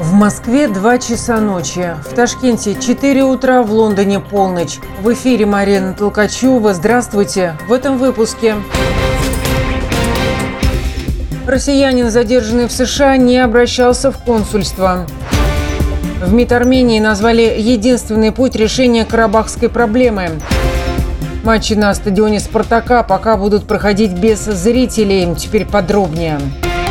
В Москве 2 часа ночи, в Ташкенте 4 утра, в Лондоне полночь. В эфире Марина Толкачева. Здравствуйте. В этом выпуске. Россиянин, задержанный в США, не обращался в консульство. В МИД Армении назвали единственный путь решения карабахской проблемы. Матчи на стадионе «Спартака» пока будут проходить без зрителей. Теперь подробнее.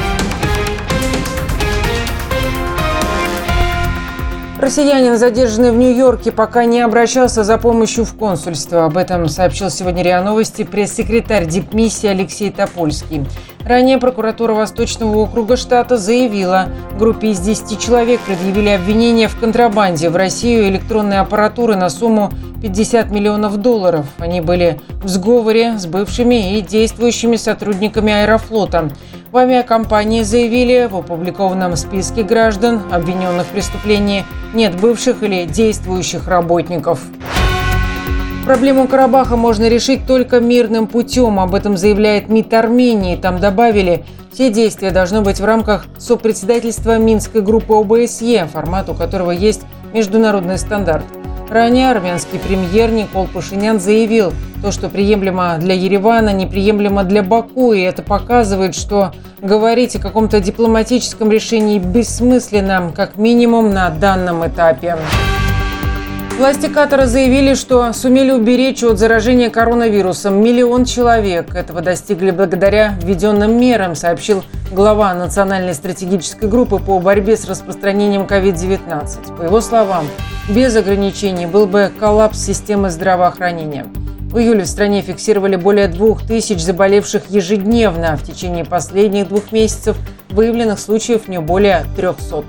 Россиянин, задержанный в Нью-Йорке, пока не обращался за помощью в консульство. Об этом сообщил сегодня РИА Новости пресс-секретарь дипмиссии Алексей Топольский. Ранее прокуратура Восточного округа штата заявила, группе из 10 человек предъявили обвинение в контрабанде в Россию электронной аппаратуры на сумму $50 миллионов. Они были в сговоре с бывшими и действующими сотрудниками Аэрофлота. В авиакомпании заявили, в опубликованном списке граждан, обвиненных в преступлении, нет бывших или действующих работников. Проблему Карабаха можно решить только мирным путем. Об этом заявляет МИД Армении. Там добавили, все действия должны быть в рамках сопредседательства Минской группы ОБСЕ, формат у которого есть международный стандарт. Ранее армянский премьер Никол Пашинян заявил, то, что приемлемо для Еревана, неприемлемо для Баку, и это показывает, что говорить о каком-то дипломатическом решении бессмысленно, как минимум на данном этапе. Власти Катара заявили, что сумели уберечь от заражения коронавирусом 1 миллион человек. Этого достигли благодаря введенным мерам, сообщил глава Национальной стратегической группы по борьбе с распространением COVID-19. По его словам, без ограничений был бы коллапс системы здравоохранения. В июле в стране фиксировали более 2000 заболевших ежедневно. В течение последних 2 месяцев выявленных случаев не более 300.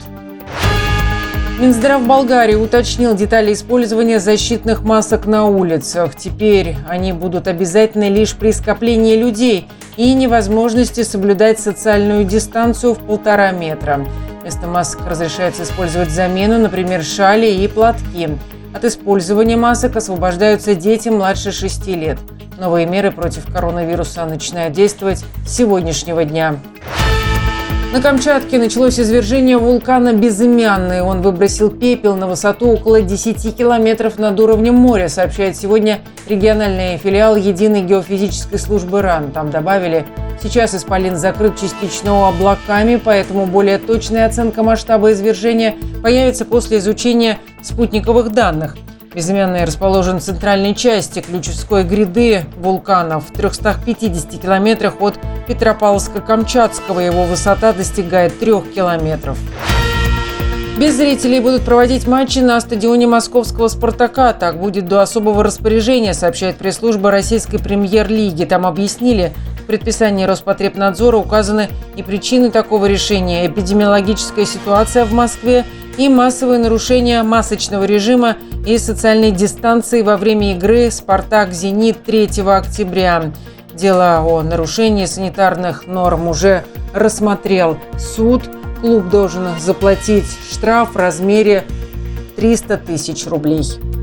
Минздрав Болгарии уточнил детали использования защитных масок на улицах. Теперь они будут обязательны лишь при скоплении людей и невозможности соблюдать социальную дистанцию в 1,5 метра. Вместо масок разрешается использовать замену, например, шали и платки. От использования масок освобождаются дети младше 6 лет. Новые меры против коронавируса начинают действовать с сегодняшнего дня. На Камчатке началось извержение вулкана Безымянный. Он выбросил пепел на высоту около 10 километров над уровнем моря, сообщает сегодня региональный филиал Единой геофизической службы РАН. Там добавили, сейчас исполин закрыт частично облаками, поэтому более точная оценка масштаба извержения появится после изучения спутниковых данных. Безымянный расположен в центральной части Ключевской гряды вулкана в 350 километрах от Петропавловска-Камчатского. Его высота достигает 3 километров. Без зрителей будут проводить матчи на стадионе московского «Спартака». Так будет до особого распоряжения, сообщает пресс-служба российской премьер-лиги. Там объяснили, в предписании Роспотребнадзора указаны и причины такого решения: эпидемиологическая ситуация в Москве и массовые нарушения масочного режима и социальной дистанции во время игры «Спартак-Зенит» 3 октября. Дело о нарушении санитарных норм уже рассмотрел суд. Клуб должен заплатить штраф в размере 300 000 рублей.